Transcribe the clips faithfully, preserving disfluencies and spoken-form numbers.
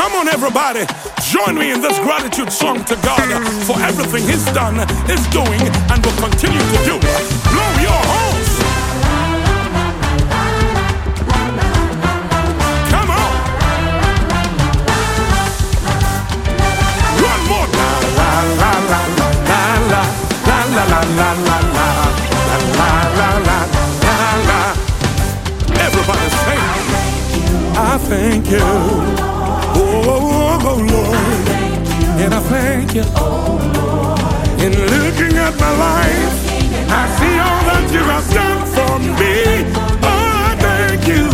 Come on, everybody, join me in this gratitude song to God for everything He's done, is doing, and will continue to do. Blow your horns. Come on. One more. La la la la la la la la la la la la la la la. Everybody sing. I thank you. Oh, oh, oh, Lord, and I thank you. In looking at my life, I see all that you have done for me. Oh, I thank you.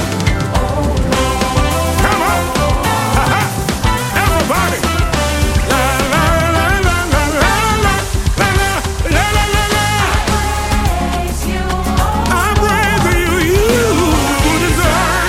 Come on, everybody. La la la la la la la la la la la la. I praise you. You deserve.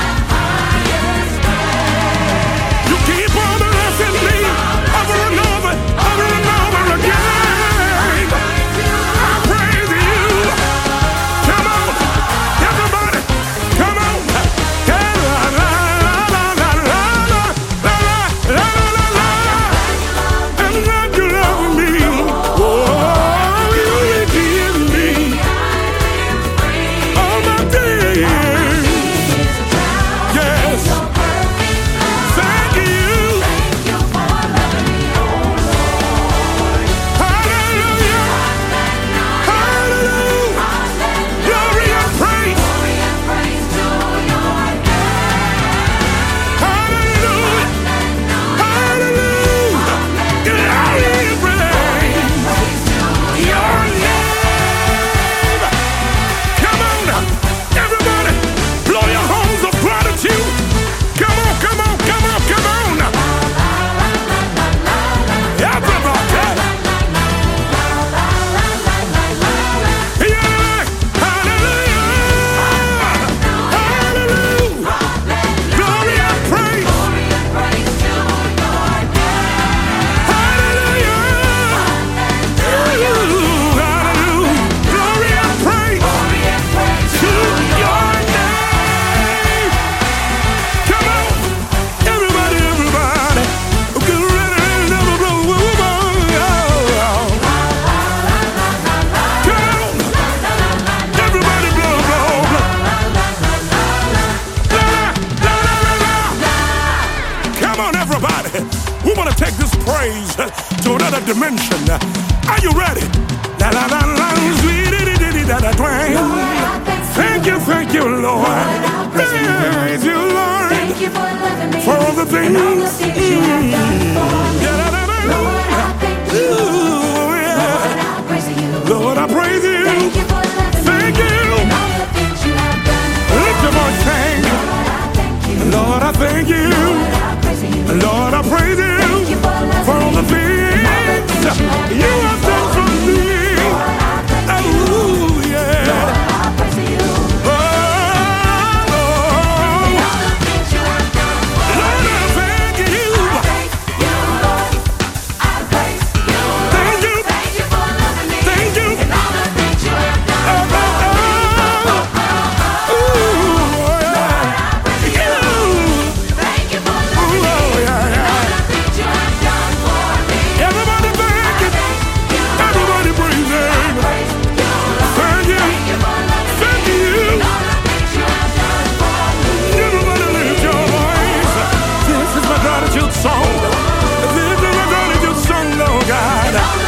We want to take this praise to another dimension. Are you ready? La la la la, da da twang. Thank you, thank you, Lord. Thank you, Lord. Thank you for loving me. For all the things. And all the things you have done for me. Lord, I thank you. Lord, I praise you. Lord, I praise you. Thank you for loving Thank me. you. And all the things you have done for Lift your voice, me. sing. Lord, I thank you. Lord, I thank you. Lord, I praise you. Lord, I praise you. Thank you for loving For all the me. things And all the things you have you have done for me. Lord, I thank you. Oh, yeah. Lord, I praise you. Oh, And all the things you have done for Lord, I thank you. Thank you, Lord. I praise you, Lord. Thank you. Thank you for loving me. Thank you. And all the things you have done Oh, for me. oh, oh, yeah. You. Thank you for Oh, loving me. yeah, And yeah. all the things you have done for me. Everybody thank you. Thank you, Lord. Everybody praise him. Praise you, Lord. Thank you. Thank you for loving me. Thank you. And all the things you have done for me. Everybody lift your voice. This is my gratitude song. This is my gratitude song, oh God.